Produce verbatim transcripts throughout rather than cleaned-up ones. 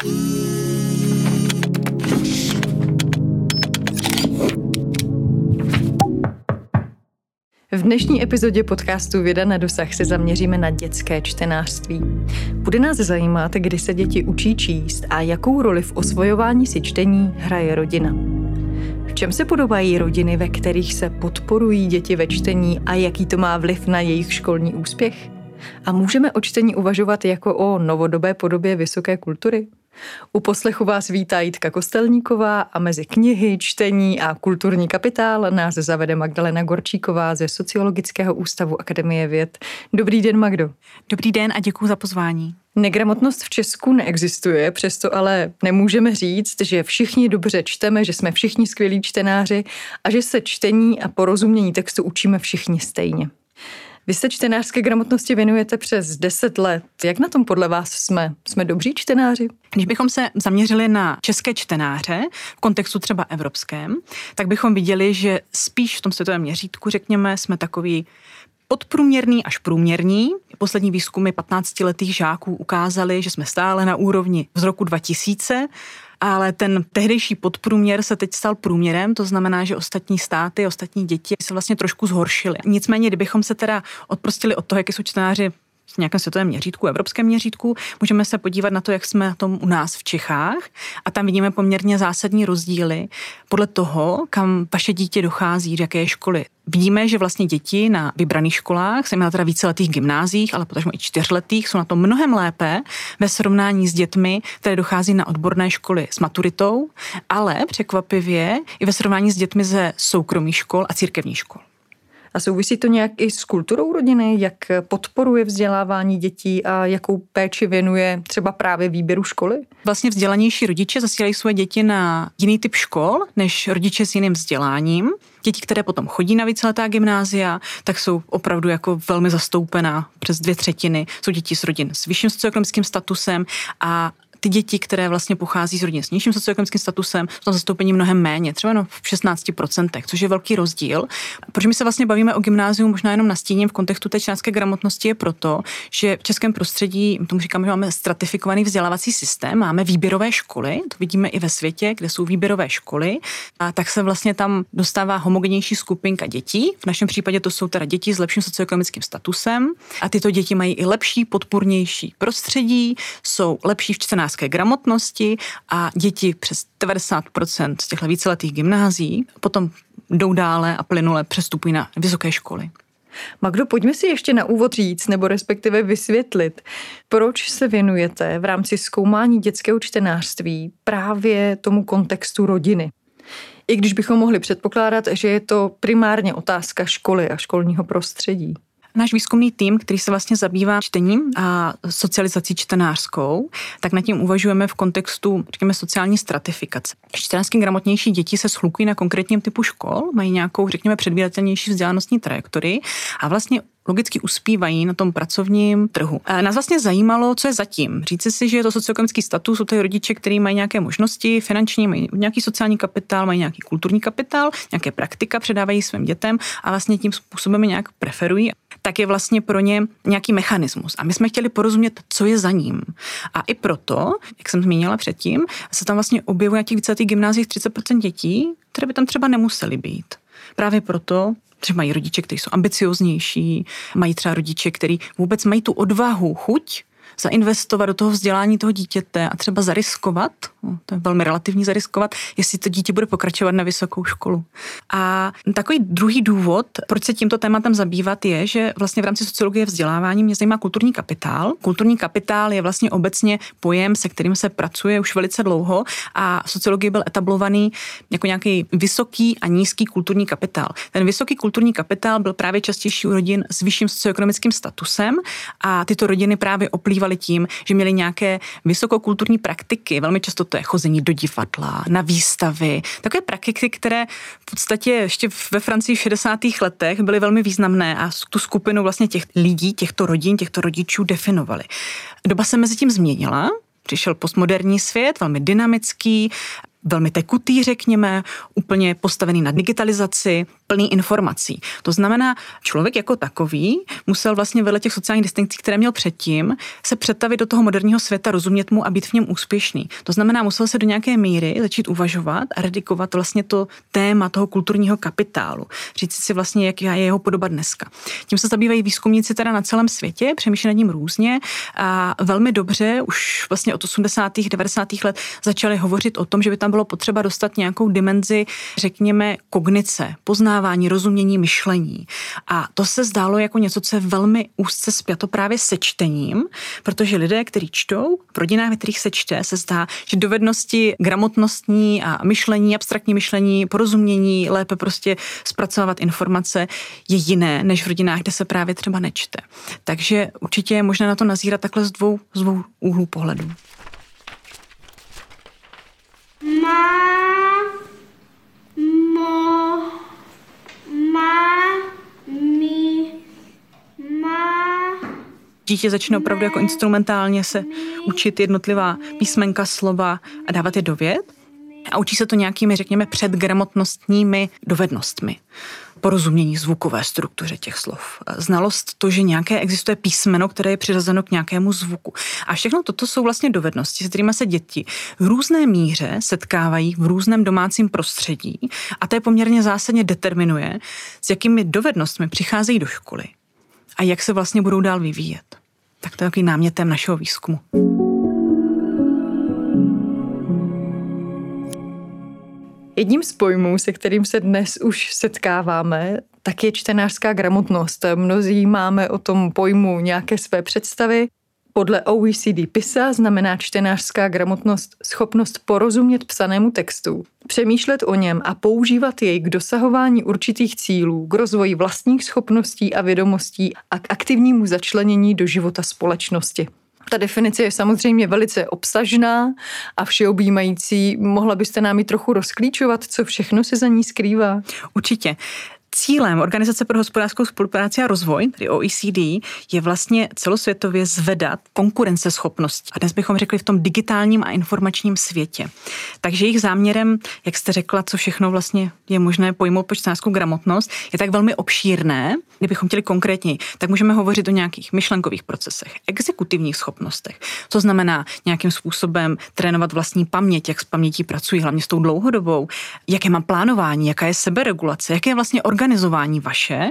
V dnešní epizodě podcastu Věda na dosah se zaměříme na dětské čtenářství. Bude nás zajímat, kdy se děti učí číst a jakou roli v osvojování si čtení hraje rodina. V čem se podobají rodiny, ve kterých se podporují děti ve čtení a jaký to má vliv na jejich školní úspěch? A můžeme o čtení uvažovat jako o novodobé podobě vysoké kultury? U poslechu vás vítá Jitka Kostelníková a mezi knihy, čtení a kulturní kapitál nás zavede Magdalena Gorčíková ze Sociologického ústavu Akademie věd. Dobrý den, Magdo. Dobrý den a děkuji za pozvání. Negramotnost v Česku neexistuje, přesto ale nemůžeme říct, že všichni dobře čteme, že jsme všichni skvělí čtenáři a že se čtení a porozumění textu učíme všichni stejně. Vy se čtenářské gramotnosti věnujete přes deset let. Jak na tom podle vás jsme? Jsme dobří čtenáři? Když bychom se zaměřili na české čtenáře v kontextu třeba evropském, tak bychom viděli, že spíš v tom světovém měřítku, řekněme, jsme takový podprůměrný až průměrný. Poslední výzkumy patnáctiletých žáků ukázaly, že jsme stále na úrovni z roku dva tisíce, ale ten tehdejší podprůměr se teď stal průměrem, to znamená, že ostatní státy, ostatní děti se vlastně trošku zhoršily. Nicméně, kdybychom se teda odprostili od toho, jak jsou čtenáři v nějakém světovém měřítku, evropském měřítku, můžeme se podívat na to, jak jsme na tom u nás v Čechách a tam vidíme poměrně zásadní rozdíly podle toho, kam vaše dítě dochází, do jaké školy. Vidíme, že vlastně děti na vybraných školách, zejména teda víceletých gymnáziích, ale potažmo i čtyřletých, jsou na to mnohem lépe ve srovnání s dětmi, které dochází na odborné školy s maturitou, ale překvapivě i ve srovnání s dětmi ze soukromých škol a církevních škol. A souvisí to nějak i s kulturou rodiny, jak podporuje vzdělávání dětí a jakou péči věnuje třeba právě výběru školy? Vlastně vzdělanější rodiče zasílají své děti na jiný typ škol než rodiče s jiným vzděláním. Děti, které potom chodí na víceletá gymnázia, tak jsou opravdu jako velmi zastoupená, přes dvě třetiny jsou děti z rodin s vyšším socioekonomickým statusem a ty děti, které vlastně pochází z rodin s nižším socioekonomickým statusem, jsou zastoupení mnohem méně, třeba no v šestnáct procent, což je velký rozdíl. Proč my se vlastně bavíme o gymnáziu možná jenom nastíním v kontextu té čtenářské gramotnosti je proto, že v českém prostředí, tomu říkáme, že máme stratifikovaný vzdělávací systém, máme výběrové školy, to vidíme i ve světě, kde jsou výběrové školy, a tak se vlastně tam dostává homogenější skupinka dětí. V našem případě to jsou teda děti s lepším socioekonomickým statusem a tyto děti mají i lepší, podpůrnější prostředí, jsou lepší v čtenářské gramotnosti a děti přes devadesát procent z těchto víceletých gymnázií potom jdou dále a plynule přestupují na vysoké školy. Magdo, pojďme si ještě na úvod říct, nebo respektive vysvětlit, proč se věnujete v rámci zkoumání dětského čtenářství právě tomu kontextu rodiny. I když bychom mohli předpokládat, že je to primárně otázka školy a školního prostředí. Náš výzkumný tým, který se vlastně zabývá čtením a socializací čtenářskou, tak nad tím uvažujeme v kontextu, řekněme, sociální stratifikace. Čtenářsky gramotnější děti se shlukují na konkrétním typu škol, mají nějakou, řekněme, předvídatelnější vzdělanostní trajektorii a vlastně logicky uspívají na tom pracovním trhu. A nás vlastně zajímalo, co je zatím. Říci si, že je to socioekonomický status, jsou to rodiče, kteří mají nějaké možnosti finanční, mají nějaký sociální kapitál, mají nějaký kulturní kapitál, nějaké praktika předávají svým dětem a vlastně tím způsobem nějak preferují, tak je vlastně pro ně nějaký mechanismus. A my jsme chtěli porozumět, co je za ním. A i proto, jak jsem zmínila předtím, se tam vlastně objevuje na těch víceletých gymnáziích třicet procent dětí, které by tam třeba nemusely být. Právě proto, třeba mají rodiče, kteří jsou ambicioznější, mají třeba rodiče, kteří vůbec mají tu odvahu, chuť zainvestovat do toho vzdělání toho dítěte a třeba zariskovat, no, to je velmi relativní zariskovat, jestli to dítě bude pokračovat na vysokou školu. A takový druhý důvod, proč se tímto tématem zabývat, je, že vlastně v rámci sociologie vzdělávání mě zajímá kulturní kapitál. Kulturní kapitál je vlastně obecně pojem, se kterým se pracuje už velice dlouho a v sociologii byl etablovaný jako nějaký vysoký a nízký kulturní kapitál. Ten vysoký kulturní kapitál byl právě častější u rodin s vyšším socioekonomickým statusem a tyto rodiny právě oplývaly tím, že měli nějaké vysokokulturní praktiky. Velmi často to je chození do divadla, na výstavy. Takové praktiky, které v podstatě ještě ve Francii v šedesátých letech byly velmi významné a tu skupinu vlastně těch lidí, těchto rodin, těchto rodičů definovaly. Doba se mezi tím změnila. Přišel postmoderní svět, velmi dynamický, velmi tekutý, řekněme, úplně postavený na digitalizaci. plný informací. To znamená, člověk jako takový musel vlastně vedle těch sociálních distinkcí, které měl předtím, se přetavit do toho moderního světa, rozumět mu a být v něm úspěšný. To znamená, musel se do nějaké míry začít uvažovat a redikovat vlastně to téma toho kulturního kapitálu. Říct si vlastně, jak je jeho podoba dneska. Tím se zabývají výzkumníci teda na celém světě, přemýšlí nad ním různě a velmi dobře už vlastně od osmdesátých devadesátých let začali hovořit o tom, že by tam bylo potřeba dostat nějakou dimenzi, řekněme, kognice, poznávání, rozumění, myšlení. A to se zdálo jako něco, co je velmi úzce spjato právě se čtením, protože lidé, kteří čtou, v rodinách, ve kterých se čte, se zdá, že dovednosti gramotnostní a myšlení, abstraktní myšlení, porozumění, lépe prostě zpracovávat informace je jiné, než v rodinách, kde se právě třeba nečte. Takže určitě je možné na to nazírat takhle z dvou, z dvou úhlů pohledu. Má, mo, má, mi, má. Dítě začne opravdu jako instrumentálně se učit jednotlivá písmenka, slova a dávat je do vět. A učí se to nějakými, řekněme, předgramotnostními dovednostmi. Porozumění zvukové struktuře těch slov. Znalost to, že nějaké existuje písmeno, které je přiřazeno k nějakému zvuku. A všechno toto jsou vlastně dovednosti, s kterými se děti v různé míře setkávají v různém domácím prostředí a to je poměrně zásadně determinuje, s jakými dovednostmi přicházejí do školy a jak se vlastně budou dál vyvíjet. Tak to je takový námětem našeho výzkumu. Jedním z pojmů, se kterým se dnes už setkáváme, tak je čtenářská gramotnost. Mnozí máme o tom pojmu nějaké své představy. Podle O E C D PISA znamená čtenářská gramotnost schopnost porozumět psanému textu, přemýšlet o něm a používat jej k dosahování určitých cílů, k rozvoji vlastních schopností a vědomostí a k aktivnímu začlenění do života společnosti. Ta definice je samozřejmě velice obsažná a všeobjímající. Mohla byste nám ji trochu rozklíčovat, co všechno se za ní skrývá? Určitě. Cílem Organizace pro hospodářskou spolupráci a rozvoj, tedy O E C D, je vlastně celosvětově zvedat konkurenceschopnost. A dnes bychom řekli v tom digitálním a informačním světě. Takže jejich záměrem, jak jste řekla, co všechno vlastně je možné pojmout pod čtenářskou gramotnost, je tak velmi obšírné. Kdybychom chtěli konkrétněji, tak můžeme hovořit o nějakých myšlenkových procesech, exekutivních schopnostech. To znamená nějakým způsobem trénovat vlastní paměť, jak s pamětí pracují, hlavně s tou dlouhodobou, jaké mám plánování, jaká je seberegulace, jaké je vlastně organizování vaše.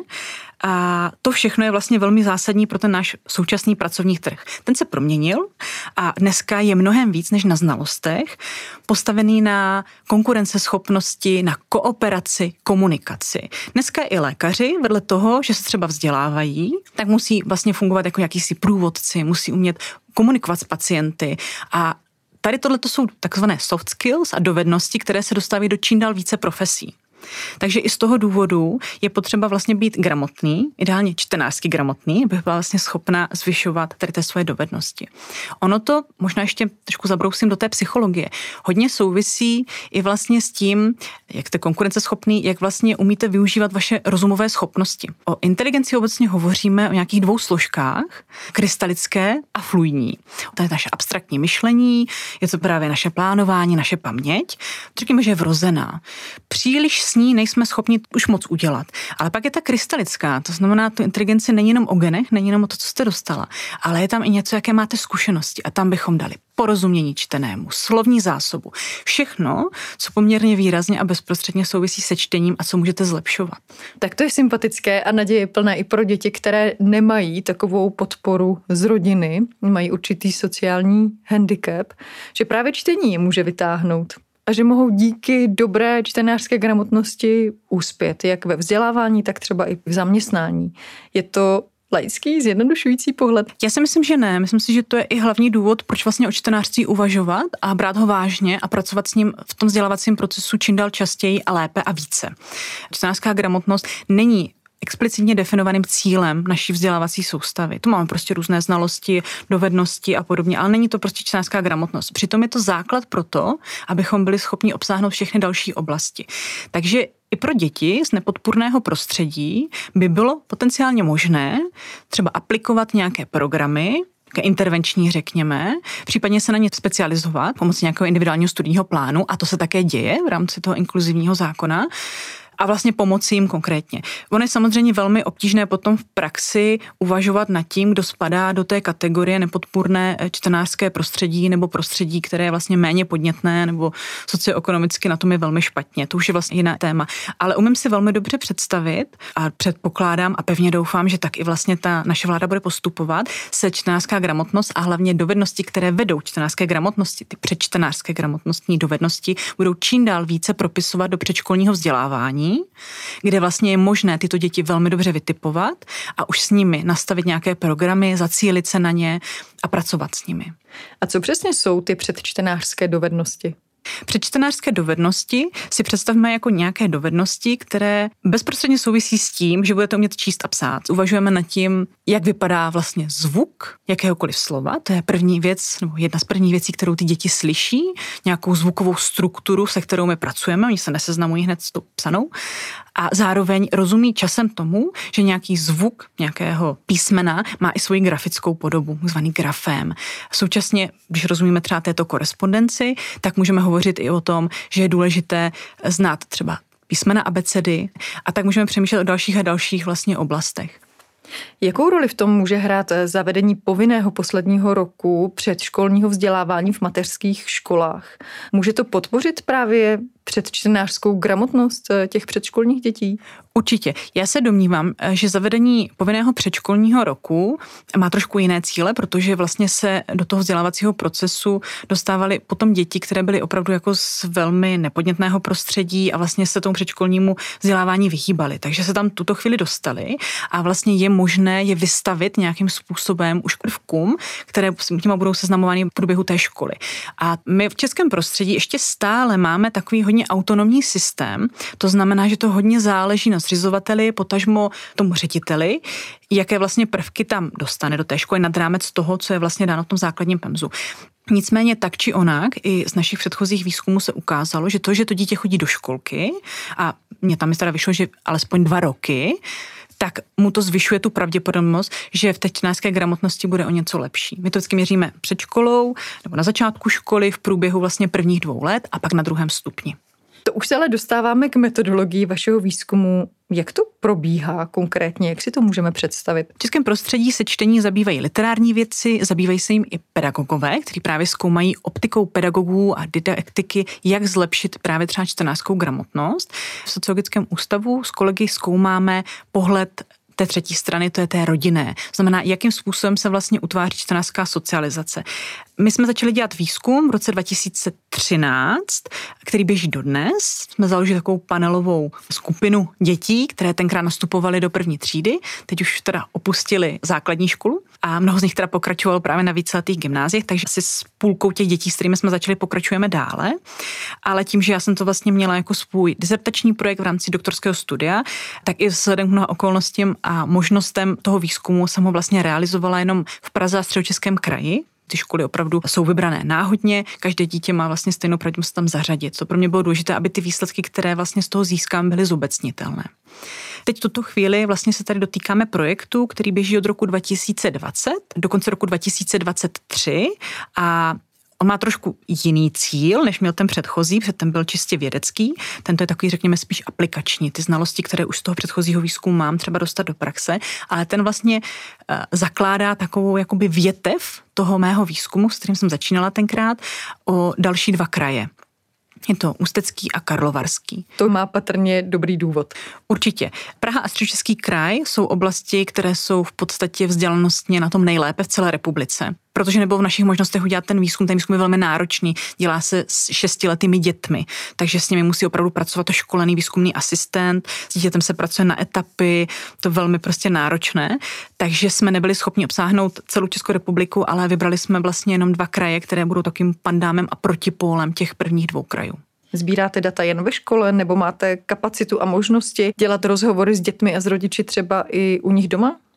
A to všechno je vlastně velmi zásadní pro ten náš současný pracovní trh. Ten se proměnil a dneska je mnohem víc než na znalostech, postavený na konkurenceschopnosti, na kooperaci, komunikaci. Dneska i lékaři, vedle toho, že se třeba vzdělávají, tak musí vlastně fungovat jako jakýsi průvodci, musí umět komunikovat s pacienty a tady tohleto jsou takzvané soft skills a dovednosti, které se dostávají do čím dál více profesí. Takže i z toho důvodu je potřeba vlastně být gramotný, ideálně čtenářsky gramotný, aby byla vlastně schopna zvyšovat tady té svoje dovednosti. Ono to, možná ještě trošku zabrousím do té psychologie, hodně souvisí i vlastně s tím, jak jste konkurenceschopný, jak vlastně umíte využívat vaše rozumové schopnosti. O inteligenci obecně hovoříme o nějakých dvou složkách, krystalické a fluidní. To je naše abstraktní myšlení, je to právě naše plánování, naše paměť. Řekněme, že je vrozená. Příliš s ní nejsme schopni už moc udělat. Ale pak je ta krystalická, to znamená, tu inteligenci není jenom o genech, není jenom o to, co jste dostala, ale je tam i něco, jaké máte zkušenosti a tam bychom dali porozumění čtenému, slovní zásobu. Všechno, co poměrně výrazně a bezprostředně souvisí se čtením a co můžete zlepšovat. Tak to je sympatické a naděje plné i pro děti, které nemají takovou podporu z rodiny, mají určitý sociální handicap, že právě čtení je může vytáhnout. A že mohou díky dobré čtenářské gramotnosti uspět, jak ve vzdělávání, tak třeba i v zaměstnání. Je to laický, zjednodušující pohled? Já si myslím, že ne. Myslím si, že to je i hlavní důvod, proč vlastně o čtenářství uvažovat a brát ho vážně a pracovat s ním v tom vzdělávacím procesu čím dál častěji a lépe a více. Čtenářská gramotnost není explicitně definovaným cílem naší vzdělávací soustavy. Tu máme prostě různé znalosti, dovednosti a podobně, ale není to prostě čtenářská gramotnost. Přitom je to základ pro to, abychom byli schopni obsáhnout všechny další oblasti. Takže i pro děti z nepodpůrného prostředí by bylo potenciálně možné třeba aplikovat nějaké programy, intervenční, řekněme, případně se na ně specializovat pomocí nějakého individuálního studijního plánu a to se také děje v rámci toho inkluzivního zákona. a vlastně pomoci jim konkrétně. Ono je samozřejmě velmi obtížné potom v praxi uvažovat nad tím, kdo spadá do té kategorie nepodpůrné čtenářské prostředí nebo prostředí, které je vlastně méně podnětné nebo socioekonomicky na tom je velmi špatně. To už je vlastně jiné téma. Ale umím si velmi dobře představit a předpokládám a pevně doufám, že tak i vlastně ta naše vláda bude postupovat, se čtenářská gramotnost a hlavně dovednosti, které vedou čtenářské gramotnosti, ty předčtenářské gramotnostní dovednosti, budou čím dál více propisovat do předškolního vzdělávání, kde vlastně je možné tyto děti velmi dobře vytipovat a už s nimi nastavit nějaké programy, zacílit se na ně a pracovat s nimi. A co přesně jsou ty předčtenářské dovednosti? Předčtenářské dovednosti si představme jako nějaké dovednosti, které bezprostředně souvisí s tím, že budete umět číst a psát. Uvažujeme nad tím, jak vypadá vlastně zvuk jakéhokoliv slova. To je první věc, nebo jedna z prvních věcí, kterou ty děti slyší, nějakou zvukovou strukturu, se kterou my pracujeme, oni se neseznamují hned s tou psanou. A zároveň rozumí časem tomu, že nějaký zvuk nějakého písmena má i svoji grafickou podobu, takzvaný grafém. Současně, když rozumíme třeba této korespondenci, tak můžeme hovořit i o tom, že je důležité znát třeba písmena abecedy a tak můžeme přemýšlet o dalších a dalších vlastně oblastech. Jakou roli v tom může hrát zavedení povinného posledního roku předškolního vzdělávání v mateřských školách? Může to podpořit právě předčtenářskou gramotnost těch předškolních dětí? Určitě. Já se domnívám, že zavedení povinného předškolního roku má trošku jiné cíle, protože vlastně se do toho vzdělávacího procesu dostávaly potom děti, které byly opravdu jako z velmi nepodnětného prostředí a vlastně se tomu předškolnímu vzdělávání vyhýbaly. Takže se tam tuto chvíli dostali a vlastně je možné je vystavit nějakým způsobem už prvkům, které s těma budou seznamovány v průběhu té školy. A my v českém prostředí ještě stále máme takový hodně autonomní systém, to znamená, že to hodně záleží na zřizovateli, potažmo tomu řediteli, jaké vlastně prvky tam dostane do té školy nad rámec toho, co je vlastně dáno v tom základním pemzu. Nicméně tak či onak, i z našich předchozích výzkumů se ukázalo, že to, že to dítě chodí do školky, a mě tam teda vyšlo, že alespoň dva roky, tak mu to zvyšuje tu pravděpodobnost, že v té čtenářské gramotnosti bude o něco lepší. My to vždycky měříme před školou, nebo na začátku školy, v průběhu vlastně prvních dvou let a pak na druhém stupni. To už se ale dostáváme k metodologii vašeho výzkumu. Jak to probíhá konkrétně? Jak si to můžeme představit? V českém prostředí se čtení zabývají literární věci, zabývají se jim i pedagogové, kteří právě zkoumají optikou pedagogů a didaktiky, jak zlepšit právě třeba čtenářskou gramotnost. V Sociologickém ústavu s kolegy zkoumáme pohled té třetí strany, to je té rodinné. To znamená, jakým způsobem se vlastně utváří čtenářská socializace. My jsme začali dělat výzkum v roce dva tisíce třináct, který běží dodnes. Jsme založili takovou panelovou skupinu dětí, které tenkrát nastupovaly do první třídy. Teď už teda opustili základní školu a mnoho z nich teda pokračovalo právě na víceletých gymnáziích, takže asi s půlkou těch dětí, s kterými jsme začali, pokračujeme dále. Ale tím, že já jsem to vlastně měla jako svůj disertační projekt v rámci doktorského studia, tak i vzhledem k mnoha okolnostím a možnostem toho výzkumu jsem ho vlastně realizovala jenom v Praze a Středočeském kraji. Ty školy opravdu jsou vybrané náhodně, každé dítě má vlastně stejnou pravděpodobnost tam zařadit. To pro mě bylo důležité, aby ty výsledky, které vlastně z toho získám, byly zobecnitelné. Teď v tuto chvíli vlastně se tady dotýkáme projektu, který běží od roku dva tisíce dvacet do konce roku dva tisíce dvacet tři a on má trošku jiný cíl, než měl ten předchozí, protože ten byl čistě vědecký. Tento je takový, řekněme, spíš aplikační. Ty znalosti, které už z toho předchozího výzkumu mám, třeba dostat do praxe, ale ten vlastně uh, zakládá takovou jakoby větev toho mého výzkumu, s kterým jsem začínala tenkrát, o další dva kraje. Je to Ústecký a Karlovarský. To má patrně dobrý důvod. Určitě. Praha a Středočeský kraj jsou oblasti, které jsou v podstatě vzdělanostně na tom nejlépe v celé republice. Protože nebylo v našich možnostech udělat ten výzkum, ten výzkum je velmi náročný, dělá se s šestiletými dětmi, takže s nimi musí opravdu pracovat to školený výzkumný asistent, s dítětem se pracuje na etapy, to velmi prostě náročné, takže jsme nebyli schopni obsáhnout celou Českou republiku, ale vybrali jsme vlastně jenom dva kraje, které budou takým pandámem a protipólem těch prvních dvou krajů. Sbíráte data jen ve škole, nebo máte kapacitu a možnosti dělat rozhovory s dětmi a s rodiči třeba i u nich doma?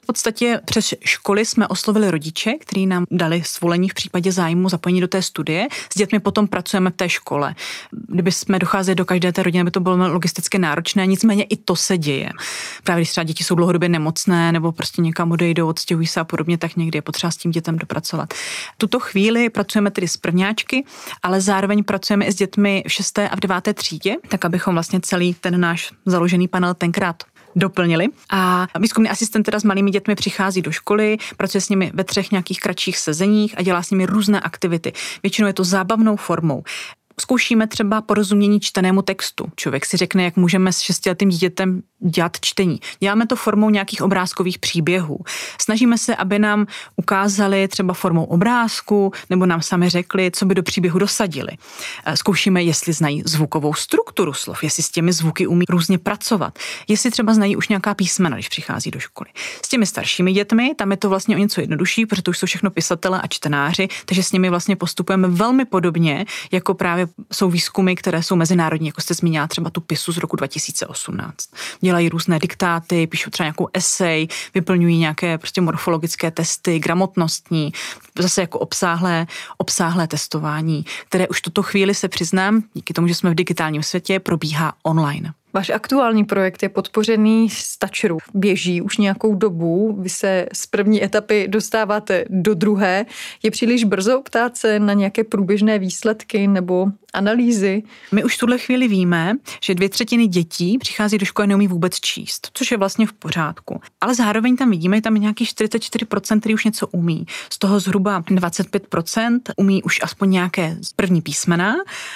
podstatě přes školy jsme oslovili rodiče, kteří nám dali svolení v případě zájmu zapojení do té studie. S dětmi potom pracujeme v té škole. Kdyby jsme docházeli do každé té rodiny, by to bylo logisticky náročné, nicméně i to se děje. Právě když třeba děti jsou dlouhodobě nemocné nebo prostě někam odejdou, odstěhují se a podobně, tak někdy je potřeba s tím dětem dopracovat. V tuto chvíli pracujeme tedy s prvňáčky, ale zároveň pracujeme i s dětmi v šesté a v deváté třídě, tak abychom vlastně celý ten náš založený panel tenkrát doplnili. A výzkumný asistent teda s malými dětmi přichází do školy, pracuje s nimi ve třech nějakých kratších sezeních a dělá s nimi různé aktivity. Většinou je to zábavnou formou. Zkoušíme třeba porozumění čtenému textu. Člověk si řekne, jak můžeme s šestiletým dítětem dělat čtení. Děláme to formou nějakých obrázkových příběhů. Snažíme se, aby nám ukázali třeba formou obrázku, nebo nám sami řekli, co by do příběhu dosadili. Zkoušíme, jestli znají zvukovou strukturu slov, jestli s těmi zvuky umí různě pracovat, jestli třeba znají už nějaká písmena, když přichází do školy. S těmi staršími dětmi, tam je to vlastně o něco jednodušší, protože to už jsou všechno pisatelé a čtenáři, takže s nimi vlastně postupujeme velmi podobně, jako právě jsou výzkumy, které jsou mezinárodní, jako jste zmínila třeba tu PISu z roku dva tisíce osmnáct. Dělají různé diktáty, píšou třeba nějakou esej, vyplňují nějaké prostě morfologické testy, gramotnostní, zase jako obsáhlé, obsáhlé testování, které už tuto chvíli se přiznám, díky tomu, že jsme v digitálním světě, probíhá online. Váš aktuální projekt je podpořený z Tačru. Běží už nějakou dobu, vy se z první etapy dostáváte do druhé. Je příliš brzo ptát se na nějaké průběžné výsledky nebo analýzy? My už v tuhle chvíli víme, že dvě třetiny dětí přichází do školy a neumí vůbec číst, což je vlastně v pořádku. Ale zároveň tam vidíme, že tam je nějakých čtyřicet čtyři procent, který už něco umí. Z toho zhruba dvacet pět procent umí už aspoň nějaké první písmena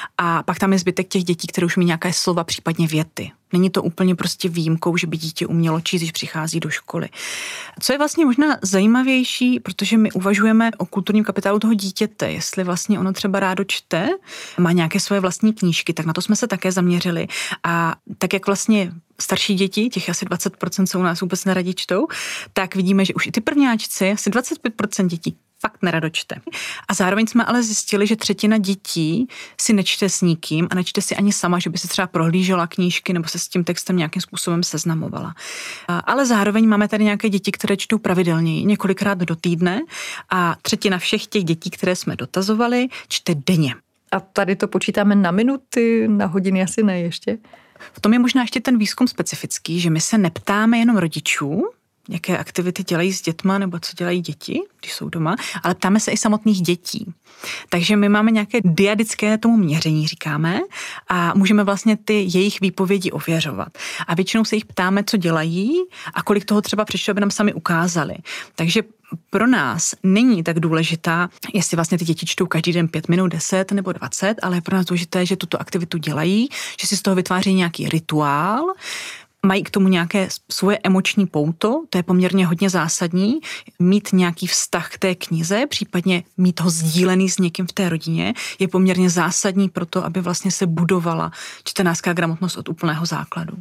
a pak tam je zbytek těch dětí, které už umí nějaké slova, případně věty. Není to úplně prostě výjimkou, že by dítě umělo číst, když přichází do školy. Co je vlastně možná zajímavější, protože my uvažujeme o kulturním kapitálu toho dítěte, jestli vlastně ono třeba rádo čte, má nějaké svoje vlastní knížky, tak na to jsme se také zaměřili. A tak jak vlastně starší děti, těch asi dvacet procent jsou u nás vůbec neradi čtou, tak vidíme, že už i ty prvňáčci, asi dvacet pět procent dětí fakt nerado čte. A zároveň jsme ale zjistili, že třetina dětí si nečte s nikým a nečte si ani sama, že by si třeba prohlížela knížky nebo se s tím textem nějakým způsobem seznamovala. Ale zároveň máme tady nějaké děti, které čtou pravidelněji, několikrát do týdne a třetina všech těch dětí, které jsme dotazovali, čte denně. A tady to počítáme na minuty, na hodiny asi ne ještě? V tom je možná ještě ten výzkum specifický, že my se neptáme jenom rodičů, jaké aktivity dělají s dětma nebo co dělají děti, když jsou doma, ale ptáme se i samotných dětí. Takže my máme nějaké dyadické tomu měření, říkáme, a můžeme vlastně ty jejich výpovědi ověřovat. A většinou se jich ptáme, co dělají a kolik toho třeba přišlo, aby nám sami ukázali. Takže pro nás není tak důležitá, jestli vlastně ty děti čtou každý den pět minut, deset nebo dvacet, ale je pro nás důležité, že tuto aktivitu dělají, že si z toho vytváří nějaký rituál, mají k tomu nějaké svoje emoční pouto, to je poměrně hodně zásadní, mít nějaký vztah k té knize, případně mít ho sdílený s někým v té rodině, je poměrně zásadní pro to, aby vlastně se budovala čtenářská gramotnost od úplného základu.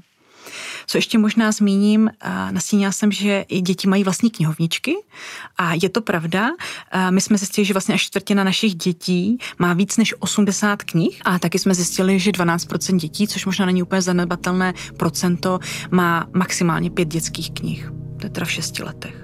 Co ještě možná zmíním, nastínila jsem, že i děti mají vlastní knihovničky a je to pravda. My jsme zjistili, že vlastně až čtvrtina našich dětí má víc než osmdesát knih a taky jsme zjistili, že dvanáct procent dětí, což možná není úplně zanedbatelné procento, má maximálně pět dětských knih. To je teda v šesti letech.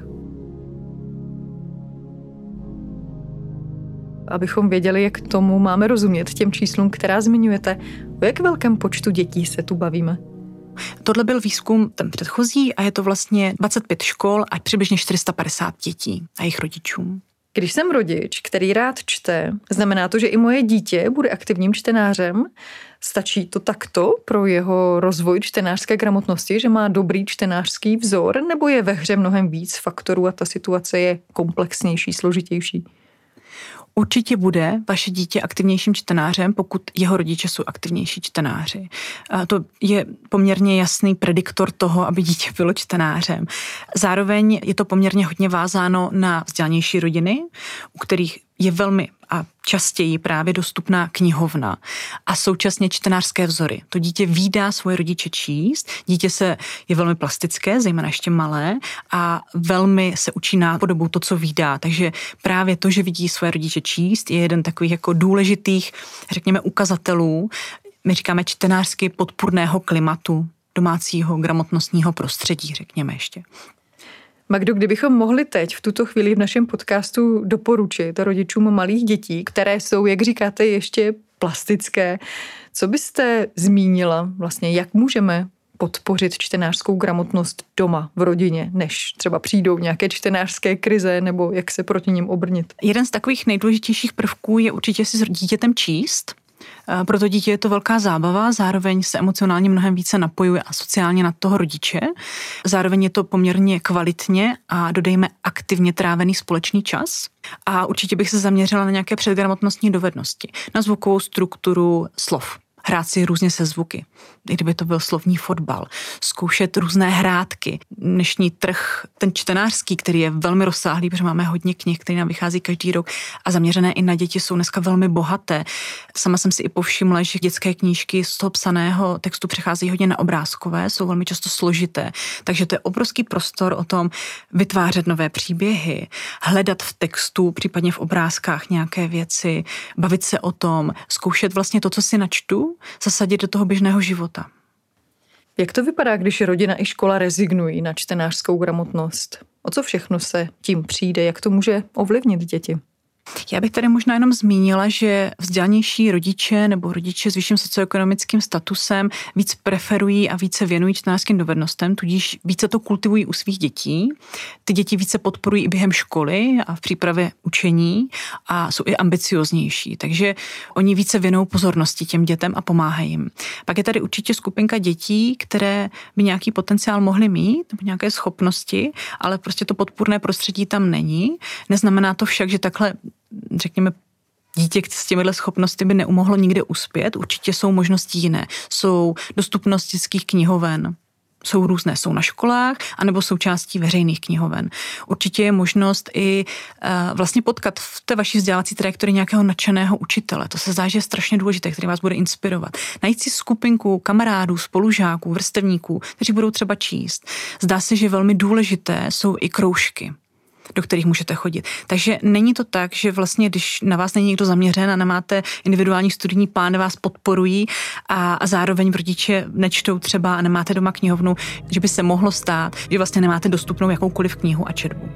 Abychom věděli, jak tomu máme rozumět těm číslům, která zmiňujete, o jak velkém počtu dětí se tu bavíme? Tohle byl výzkum ten předchozí a je to vlastně dvacet pět škol a přibližně čtyři sta padesát dětí a jejich rodičů. Když jsem rodič, který rád čte, znamená to, že i moje dítě bude aktivním čtenářem? Stačí to takto pro jeho rozvoj čtenářské gramotnosti, že má dobrý čtenářský vzor, nebo je ve hře mnohem víc faktorů a ta situace je komplexnější, složitější? Určitě bude vaše dítě aktivnějším čtenářem, pokud jeho rodiče jsou aktivnější čtenáři. A to je poměrně jasný prediktor toho, aby dítě bylo čtenářem. Zároveň je to poměrně hodně vázáno na vzdělanější rodiny, u kterých je velmi a častěji právě dostupná knihovna a současně čtenářské vzory. To dítě vídá svoje rodiče číst, dítě se je velmi plastické, zejména ještě malé a velmi se učí nápodobou to, co vídá. Takže právě to, že vidí svoje rodiče číst, je jeden takových jako důležitých, řekněme, ukazatelů, my říkáme čtenářsky podpůrného klimatu, domácího gramotnostního prostředí, řekněme ještě. Magdo, kdybychom mohli teď v tuto chvíli v našem podcastu doporučit rodičům malých dětí, které jsou, jak říkáte, ještě plastické, co byste zmínila vlastně, jak můžeme podpořit čtenářskou gramotnost doma, v rodině, než třeba přijdou nějaké čtenářské krize, nebo jak se proti nim obrnit? Jeden z takových nejdůležitějších prvků je určitě si s dítětem číst. Pro to dítě je to velká zábava, zároveň se emocionálně mnohem více napojuje a sociálně na toho rodiče. Zároveň je to poměrně kvalitně a dodejme aktivně trávený společný čas. A určitě bych se zaměřila na nějaké předgramotnostní dovednosti, na zvukovou strukturu slov. Hrát si různě se zvuky, i kdyby to byl slovní fotbal, zkoušet různé hrátky. Dnešní trh, ten čtenářský, který je velmi rozsáhlý, protože máme hodně knih, které nám vychází každý rok a zaměřené i na děti, jsou dneska velmi bohaté. Sama jsem si i povšimla, že dětské knížky z toho psaného textu přecházejí hodně na obrázkové, jsou velmi často složité, takže to je obrovský prostor o tom vytvářet nové příběhy, hledat v textu, případně v obrázkách nějaké věci, bavit se o tom, zkoušet vlastně to, co si načtu, zasadit do toho běžného života. Jak to vypadá, když rodina i škola rezignují na čtenářskou gramotnost? O co všechno se tím přijde? Jak to může ovlivnit děti? Já bych tady možná jenom zmínila, že vzdělanější rodiče nebo rodiče s vyšším socioekonomickým statusem víc preferují a více věnují čtenářským dovednostem, tudíž více to kultivují u svých dětí. Ty děti více podporují i během školy a v přípravě učení a jsou i ambicioznější, takže oni více věnují pozornosti těm dětem a pomáhají jim. Pak je tady určitě skupinka dětí, které by nějaký potenciál mohly mít, nebo nějaké schopnosti, ale prostě to podpůrné prostředí tam není. Neznamená to však, že takhle řekněme, dítě s těmihle schopnosti by neumohlo nikde uspět. Určitě jsou možnosti jiné. Jsou dostupnost dětských knihoven. Jsou různé, jsou na školách, anebo součástí veřejných knihoven. Určitě je možnost i uh, vlastně potkat v té vaší vzdělávací trajektorii nějakého nadšeného učitele. To se zdá, že je strašně důležité, který vás bude inspirovat. Najít si skupinku kamarádů, spolužáků, vrstevníků, kteří budou třeba číst. Zdá se, že velmi důležité jsou i kroužky, do kterých můžete chodit. Takže není to tak, že vlastně, když na vás není někdo zaměřen a nemáte individuální studijní plán, vás podporují a, a zároveň rodiče nečtou třeba a nemáte doma knihovnu, že by se mohlo stát, že vlastně nemáte dostupnou jakoukoliv knihu a četbu.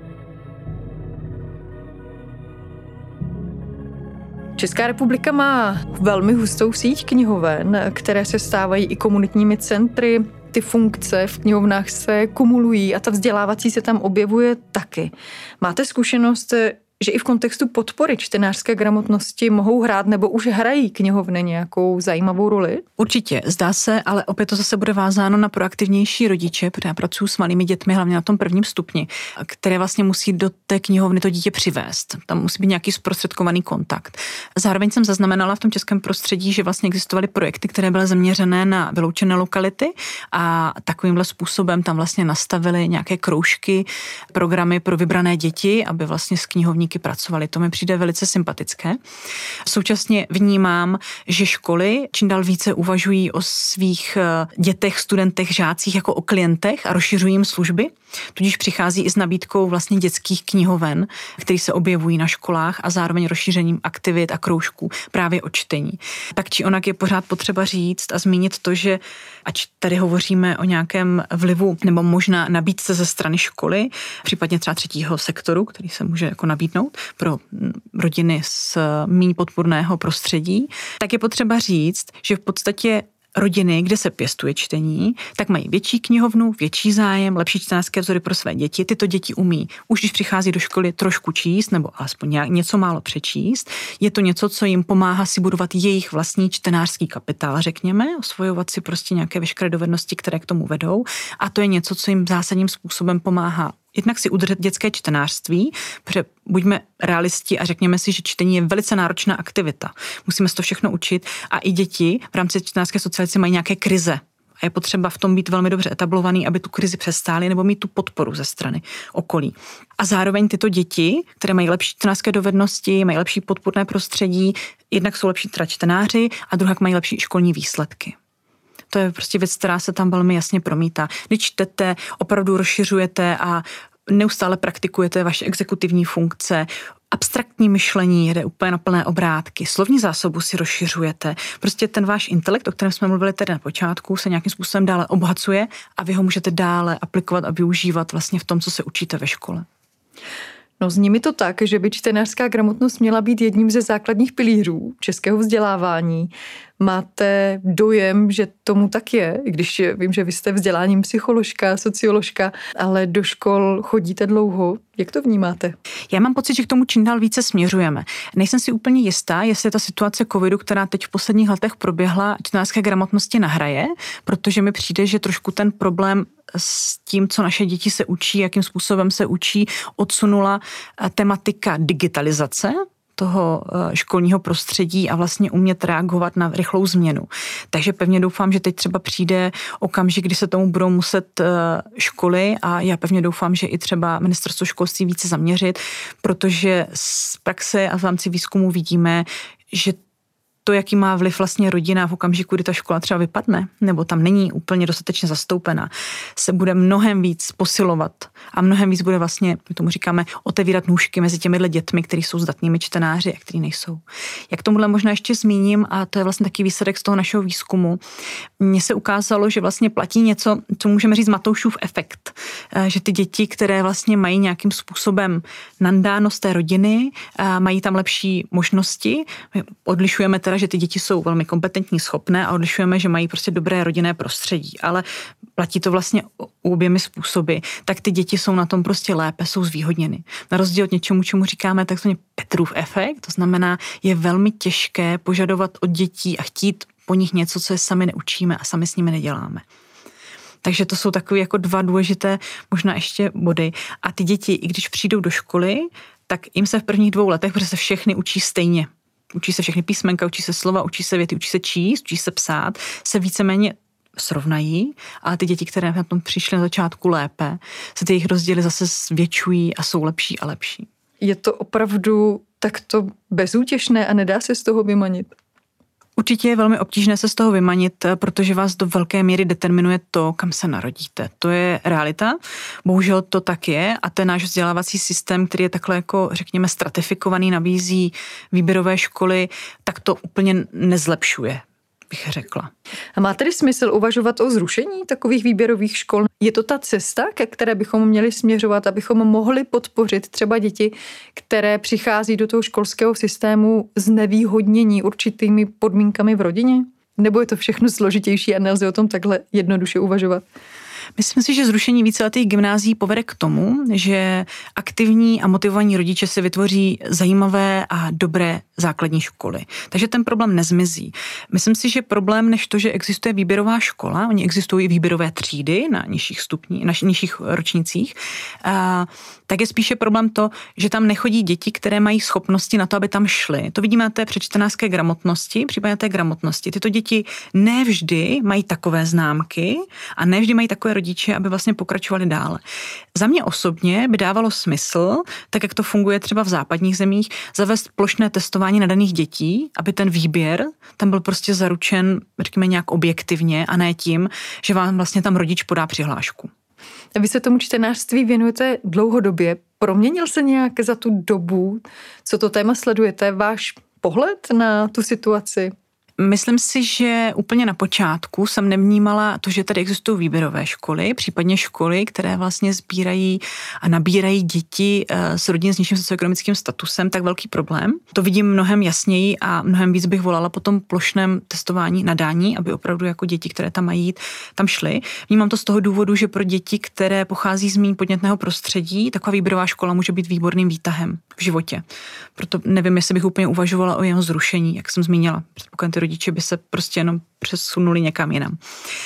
Česká republika má velmi hustou síť knihoven, které se stávají i komunitními centry. Ty funkce v knihovnách se kumulují a ta vzdělávací se tam objevuje taky. Máte zkušenost, že i v kontextu podpory čtenářské gramotnosti mohou hrát nebo už hrají knihovny nějakou zajímavou roli? Určitě, zdá se, ale opět to zase bude vázáno na proaktivnější rodiče, protože já pracuji s malými dětmi, hlavně na tom prvním stupni, které vlastně musí do té knihovny to dítě přivést. Tam musí být nějaký zprostředkovaný kontakt. Zároveň jsem zaznamenala v tom českém prostředí, že vlastně existovaly projekty, které byly zaměřené na vyloučené lokality a takovýmhle způsobem tam vlastně nastavili nějaké kroužky, programy pro vybrané děti, aby vlastně s knihovníky pracovali. To mi přijde velice sympatické. Současně vnímám, že školy čím dál více uvažují o svých dětech, studentech, žácích jako o klientech a rozšiřují jim služby. Tudíž přichází i s nabídkou vlastně dětských knihoven, které se objevují na školách a zároveň rozšířením aktivit a kroužků právě o čtení. Tak či onak je pořád potřeba říct a zmínit to, že ať tady hovoříme o nějakém vlivu nebo možná nabídce ze strany školy, případně třeba třetího sektoru, který se může jako nabídnout pro rodiny z méně podpůrného prostředí, tak je potřeba říct, že v podstatě rodiny, kde se pěstuje čtení, tak mají větší knihovnu, větší zájem, lepší čtenářské vzory pro své děti. Tyto děti umí už když přichází do školy trošku číst nebo alespoň nějak, něco málo přečíst. Je to něco, co jim pomáhá si budovat jejich vlastní čtenářský kapitál, řekněme, osvojovat si prostě nějaké veškeré dovednosti, které k tomu vedou. A to je něco, co jim zásadním způsobem pomáhá jednak si udržet dětské čtenářství, protože buďme realisti a řekněme si, že čtení je velice náročná aktivita. Musíme se to všechno učit a i děti v rámci čtenářské socializace mají nějaké krize. A je potřeba v tom být velmi dobře etablovaný, aby tu krizi přestáli nebo mít tu podporu ze strany okolí. A zároveň tyto děti, které mají lepší čtenářské dovednosti, mají lepší podpůrné prostředí, jednak jsou lepší teda čtenáři a druhak mají lepší školní výsledky. To je prostě věc, která se tam velmi jasně promítá. Když čtete, opravdu rozšiřujete a neustále praktikujete vaše exekutivní funkce, abstraktní myšlení jede úplně na plné obrátky, slovní zásobu si rozšiřujete, prostě ten váš intelekt, o kterém jsme mluvili tedy na počátku, se nějakým způsobem dále obohacuje a vy ho můžete dále aplikovat a využívat vlastně v tom, co se učíte ve škole. No, zní mi to tak, že by čtenářská gramotnost měla být jedním ze základních pilířů českého vzdělávání. Máte dojem, že tomu tak je, i když vím, že vy jste vzděláním psycholožka, socioložka, ale do škol chodíte dlouho. Jak to vnímáte? Já mám pocit, že k tomu čím dál více směřujeme. Nejsem si úplně jistá, jestli ta situace covidu, která teď v posledních letech proběhla, čtenářské gramotnosti nahraje, protože mi přijde, že trošku ten problém s tím, co naše děti se učí, jakým způsobem se učí, odsunula tematika digitalizace toho školního prostředí a vlastně umět reagovat na rychlou změnu. Takže pevně doufám, že teď třeba přijde okamžik, kdy se tomu budou muset školy a já pevně doufám, že i třeba ministerstvo školství více zaměřit, protože z praxe a v rámci výzkumu vidíme, že to, jaký má vliv vlastně rodina v okamžiku, kdy ta škola třeba vypadne, nebo tam není úplně dostatečně zastoupena, se bude mnohem víc posilovat a mnohem víc bude vlastně, my tomu říkáme, otevírat nůžky mezi těmihle dětmi, kteří jsou zdatnými čtenáři a kteří nejsou. Jak tomuhle možná ještě zmíním, a to je vlastně taky výsledek z toho našeho výzkumu, mně se ukázalo, že vlastně platí něco, co můžeme říct Matoušův efekt, že ty děti, které vlastně mají nějakým způsobem nandáno z té rodiny, mají tam lepší možnosti, odlišujeme teda, že ty děti jsou velmi kompetentní, schopné a odlišujeme, že mají prostě dobré rodinné prostředí, ale platí to vlastně oběmi způsoby, tak ty děti jsou na tom prostě lépe, jsou zvýhodněny. Na rozdíl od něčemu, čemu říkáme takzvaný Petrův efekt, to znamená, je velmi těžké požadovat od dětí a chtít po nich něco, co je sami neučíme a sami s nimi neděláme. Takže to jsou takové jako dva důležité možná ještě body. A ty děti, i když přijdou do školy, tak jim se v prvních dvou letech, protože se všechny učí stejně. Učí se všechny písmenka, učí se slova, učí se věty, učí se číst, učí se psát, se víceméně srovnají, ale ty děti, které na tom přišly na začátku lépe, se ty jejich rozdíly zase zvětšují a jsou lepší a lepší. Je to opravdu takto bezútěšné a nedá se z toho vymanit? Určitě je velmi obtížné se z toho vymanit, protože vás do velké míry determinuje to, kam se narodíte. To je realita, bohužel to tak je a ten náš vzdělávací systém, který je takhle jako, řekněme, stratifikovaný, nabízí výběrové školy, tak to úplně nezlepšuje, bych řekla. A má tedy smysl uvažovat o zrušení takových výběrových škol? Je to ta cesta, ke které bychom měli směřovat, abychom mohli podpořit třeba děti, které přichází do toho školského systému znevýhodnění určitými podmínkami v rodině? Nebo je to všechno složitější a nelze o tom takhle jednoduše uvažovat? Myslím si, že zrušení víceletých gymnázií povede k tomu, že aktivní a motivovaní rodiče si vytvoří zajímavé a dobré základní školy. Takže ten problém nezmizí. Myslím si, že problém než to, že existuje výběrová škola, oni existují výběrové třídy na nižších stupních, na nižších ročnících, a, tak je spíše problém to, že tam nechodí děti, které mají schopnosti na to, aby tam šly. To vidíme na té předčtenářské gramotnosti, případně té gramotnosti. Tyto děti nevždy mají takové známky a nevždy mají takové rodiče, aby vlastně pokračovali dále. Za mě osobně by dávalo smysl, tak jak to funguje třeba v západních zemích, zavést plošné testování nadaných dětí, aby ten výběr tam byl prostě zaručen, řekněme, nějak objektivně a ne tím, že vám vlastně tam rodič podá přihlášku. A vy se tomu čtenářství věnujete dlouhodobě. Proměnil se nějak za tu dobu, co to téma sledujete, váš pohled na tu situaci? Myslím si, že úplně na počátku jsem nevnímala to, že tady existují výběrové školy, případně školy, které vlastně sbírají a nabírají děti z rodin s nižším socioekonomickým statusem, tak velký problém. To vidím mnohem jasněji a mnohem víc bych volala po tom plošném testování nadání, aby opravdu jako děti, které tam mají jít, tam šly. Vnímám to z toho důvodu, že pro děti, které pochází z méně podnětného prostředí, taková výběrová škola může být výborným výtahem v životě. Proto nevím, jestli bych úplně uvažovala o jeho zrušení, jak jsem zmínila. Předpokládám, ty rodiče by se prostě jenom přesunuli někam jinam.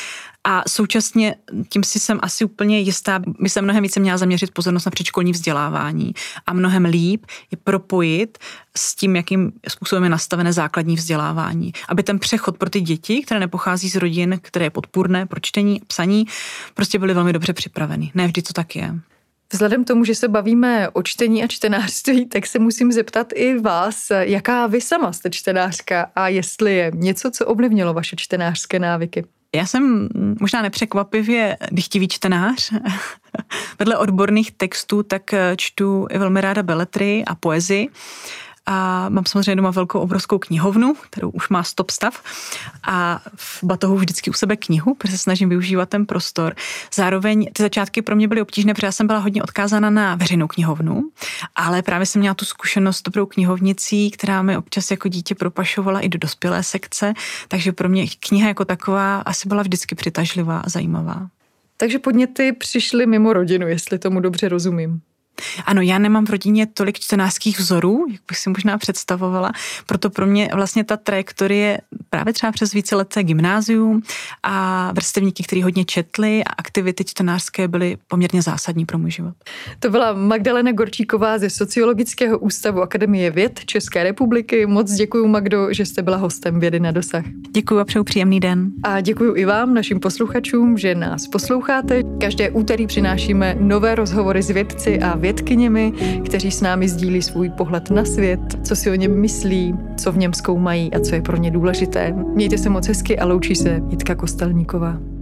A současně tím si jsem asi úplně jistá, by se mnohem více měla zaměřit pozornost na předškolní vzdělávání a mnohem líp je propojit s tím, jakým způsobem je nastavené základní vzdělávání. Aby ten přechod pro ty děti, které nepochází z rodin, které je podpůrné pro čtení, psaní, prostě byly velmi dobře připraveny. Ne vždy to tak je. Vzhledem k tomu, že se bavíme o čtení a čtenářství, tak se musím zeptat i vás, jaká vy sama jste čtenářka a jestli je něco, co ovlivnilo vaše čtenářské návyky. Já jsem možná nepřekvapivě dychtivý čtenář. Vedle odborných textů tak čtu i velmi ráda beletry a poezii. A mám samozřejmě doma velkou obrovskou knihovnu, kterou už má stop stav a v batohu vždycky u sebe knihu, protože se snažím využívat ten prostor. Zároveň ty začátky pro mě byly obtížné, protože já jsem byla hodně odkázána na veřejnou knihovnu, ale právě jsem měla tu zkušenost s dobrou knihovnicí, která mi občas jako dítě propašovala i do dospělé sekce, takže pro mě kniha jako taková asi byla vždycky přitažlivá a zajímavá. Takže podněty přišly mimo rodinu, jestli tomu dobře rozumím. Ano, já nemám v rodině tolik čtenářských vzorů, jak bych si možná představovala, proto pro mě vlastně ta trajektorie právě třeba přes víceleté gymnázium a vrstevníky, kteří hodně četli a aktivity čtenářské byly poměrně zásadní pro můj život. To byla Magdalena Gorčíková ze Sociologického ústavu Akademie věd České republiky. Moc děkuju, Magdo, že jste byla hostem Vědy na dosah. Děkuju a přeju příjemný den. A děkuju i vám, našim posluchačům, že nás posloucháte. Každé úterý přinášíme nové rozhovory s vědci a vědkyněmi, kteří s námi sdílí svůj pohled na svět, co si o něm myslí, co v něm zkoumají a co je pro ně důležité. Mějte se moc hezky a loučí se Jitka Kostelníková.